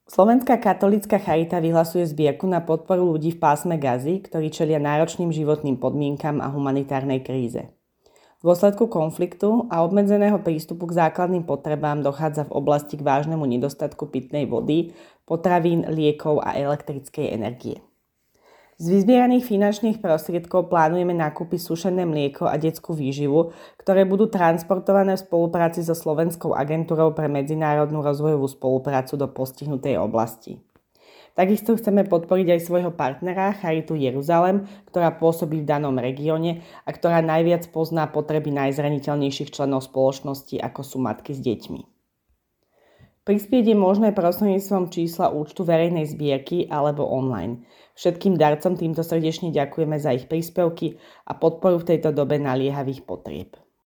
Slovenská katolícka charita vyhlasuje zbierku na podporu ľudí v pásme Gazy, ktorí čelia náročným životným podmienkam a humanitárnej kríze. V dôsledku konfliktu a obmedzeného prístupu k základným potrebám dochádza v oblasti k vážnemu nedostatku pitnej vody, potravín, liekov a elektrickej energie. Z vyzbieraných finančných prostriedkov plánujeme nakúpiť sušené mlieko a detskú výživu, ktoré budú transportované v spolupráci so Slovenskou agentúrou pre medzinárodnú rozvojovú spoluprácu do postihnutej oblasti. Takisto chceme podporiť aj svojho partnera Charitu Jeruzalem, ktorá pôsobí v danom regióne a ktorá najviac pozná potreby najzraniteľnejších členov spoločnosti, ako sú matky s deťmi. Prispieť je možné prostredníctvom čísla účtu verejnej zbierky alebo online. Všetkým darcom týmto srdečne ďakujeme za ich príspevky a podporu v tejto dobe naliehavých potrieb.